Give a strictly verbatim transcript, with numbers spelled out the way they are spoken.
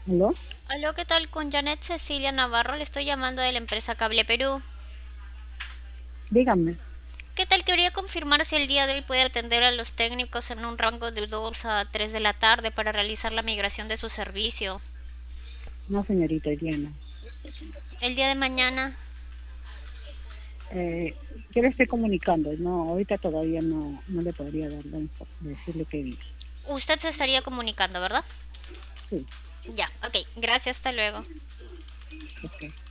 ¿Aló? Aló, ¿qué tal? Con Janet Cecilia Navarro, le estoy llamando de la empresa Cable Perú. Dígame. ¿Qué tal? Quería confirmar si el día de hoy puede atender a los técnicos en un rango de dos a tres de la tarde para realizar la migración de su servicio. No, señorita Diana. El día de mañana, Eh, yo le estoy comunicando. No, ahorita todavía no, no le podría dar la info, decirle qué día. usted se estaría comunicando, ¿verdad? Sí, Ya, ok. Gracias, hasta luego. ok.